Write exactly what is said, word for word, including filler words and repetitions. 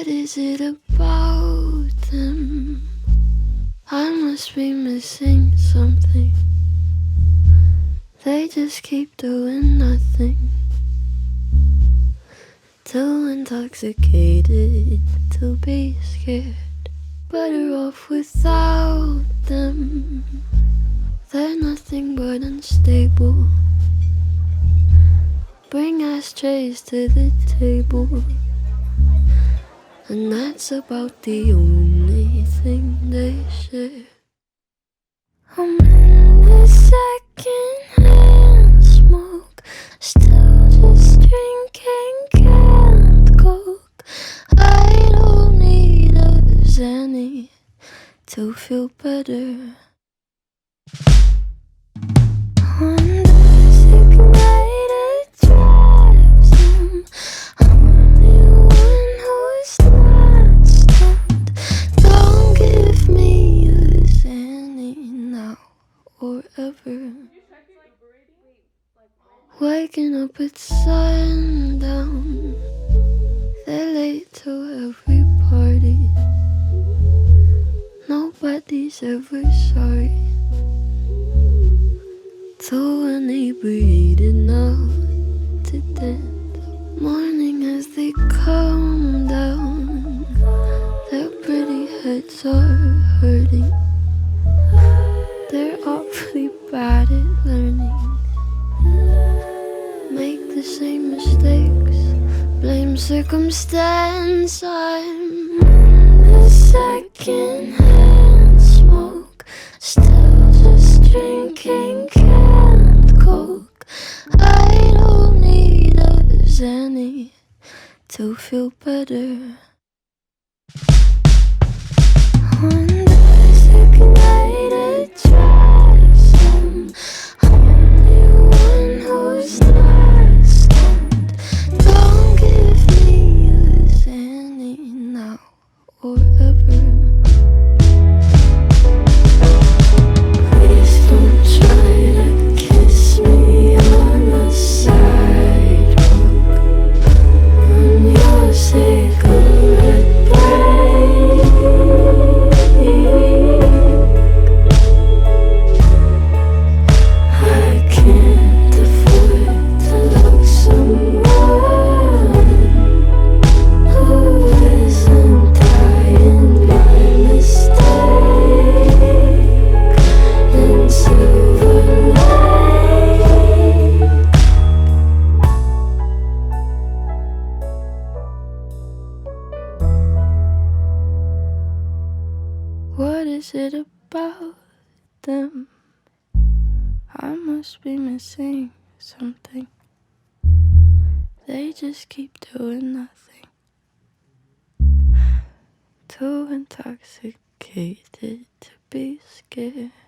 What is it about them? I must be missing something. They just keep doing nothing. Too intoxicated to be scared. Better off without them. They're nothing but unstable. Bring ashtrays to the table, and that's about the only thing they share. I'm in the second-hand smoke, still just drinking canned coke. I don't need a Xanny to feel better. On the sick night it drives them. I'm the one who's not stoned. Don't give me a Xanny now or ever. Waking up at sundown. They're late to every party. Nobody's ever sorry. Too inebriated now to dance. Morning as they come down. Their pretty heads are hurting. They're awfully bad at learning. Make the same mistakes, blame circumstance. I'm in the second-hand smoke, still just drinking canned coke. I don't need a Xanny to feel better. On the sick night it drives them. I'm the one who's not stoned. Don't give me a Xanny now or ever. Please don't try to kiss me on the sidewalk. On your cigarette break. I can't afford to love someone who isn't dying by mistake in Silver Lake. What is it about them? I must be missing something. They just keep doing nothing. Too intoxicated to be scared.